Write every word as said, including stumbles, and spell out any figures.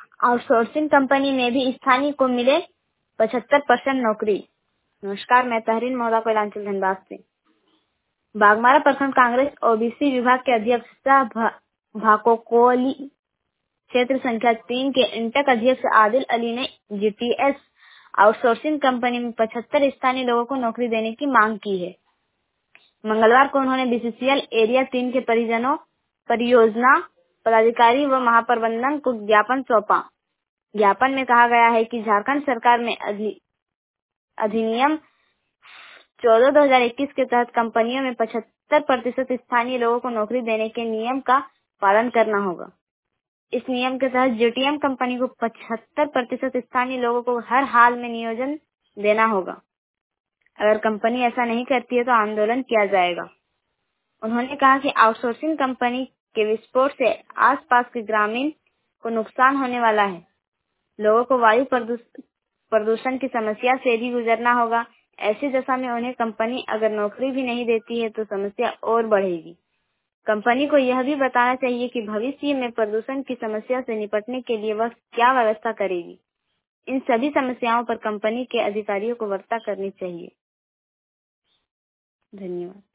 Outsourcing company में भी स्थानीय को मिले पचहत्तर परसेंट नौकरी। नमस्कार, मैं तहरीन मौदा कोयलांचल धनबाद से। बागमारा प्रखंड कांग्रेस ओबीसी विभाग के अध्यक्ष सह भा, भाकोकोली क्षेत्र संख्या तीन के इंटक अध्यक्ष आदिल अली ने जीटीएस आउटसोर्सिंग कंपनी में पचहत्तर स्थानीय लोगों को नौकरी देने की मांग की है। मंगलवार को उन्होंने बीसीसीएल एरिया तीन के परिजनों, परियोजना पदाधिकारी व महाप्रबंधन को ज्ञापन सौंपा। ज्ञापन में कहा गया है कि झारखंड सरकार में अधिनियम चौदह दो हजार इक्कीस के तहत कंपनियों में पचहत्तर प्रतिशत स्थानीय लोगों को नौकरी देने के नियम का पालन करना होगा। इस नियम के तहत जीटीएम कंपनी को पचहत्तर प्रतिशत स्थानीय लोगों को हर हाल में नियोजन देना होगा। अगर कंपनी ऐसा नहीं करती है तो आंदोलन किया जाएगा। उन्होंने कहा कि आउटसोर्सिंग कंपनी के विस्फोट से आसपास के ग्रामीण को नुकसान होने वाला है। लोगों को वायु प्रदूषण की समस्या से भी गुजरना होगा। ऐसी दशा में उन्हें कंपनी अगर नौकरी भी नहीं देती है तो समस्या और बढ़ेगी। कंपनी को यह भी बताना चाहिए कि भविष्य में प्रदूषण की समस्या से निपटने के लिए वह क्या व्यवस्था करेगी। इन सभी समस्याओं पर कंपनी के अधिकारियों को वार्ता करनी चाहिए। धन्यवाद।